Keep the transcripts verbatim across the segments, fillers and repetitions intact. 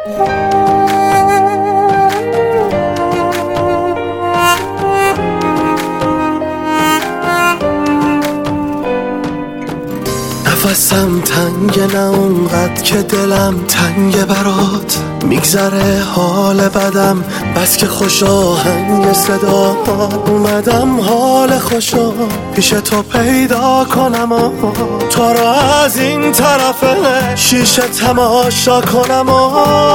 نفسم تنگه، نه اونقدر که دلم تنگه برات. میگذره حال بدم بس که خوش آهنگ صدا. اومدم حال خوشا پیش تو پیدا کنم و تو رو از این طرف شیشه تماشا کنم و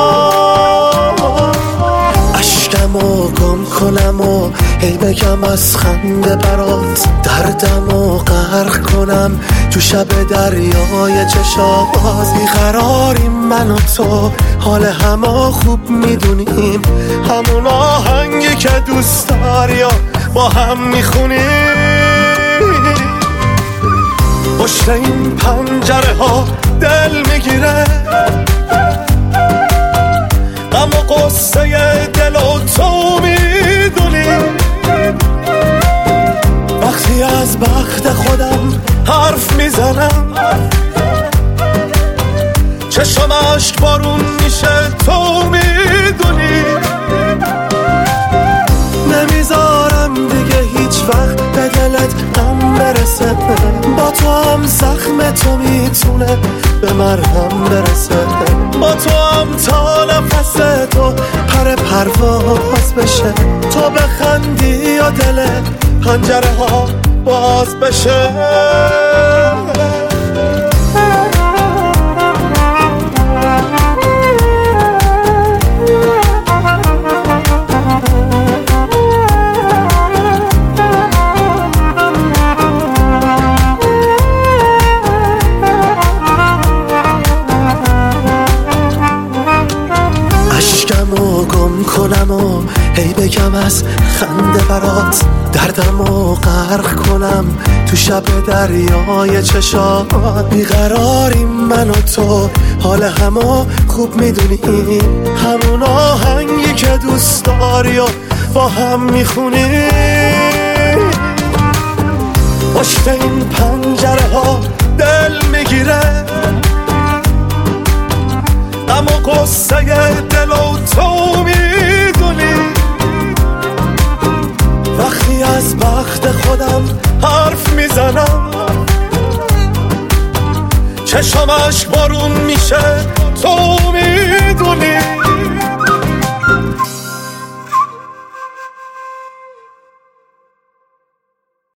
اشکمو گم کنم و هی بگم از خنده برات. دردمو غرق کنم تو شب دریای چشات. بیقراریم من و تو، حال همو خوب میدونیم. همون آهنگی که دوست داری و با هم میخونیم. پشت این پنجره ها دل میگیره، غم و قصه دل و تو میدونی. وقتی از بخت خودم حرف میزنم، چشم اشک بارون میشه تو میدونی. نمیذارم دیگه هیچ وقت به دلت غم برسه. با تو هم زخم تو میتونه به مرهم برسه. با تو هم تا نفس تو پر پرواز بشه. تو بخندی و دل پنجره ها باز بشه. اشکمو گم کنم و هی بگم از خنده برات. دردمو غرق کنم تو شب دریای چشات. بیقراریم من و تو، حال همو خوب میدونی. همون آهنگی که دوست داری و با هم میخونی. پشت این پنجره ها دل میگیره، غم و قصه دل و تو میدونی. وقتی از بخت خودم حرف میزنم، چشم اشک بارون میشه تو میدونی.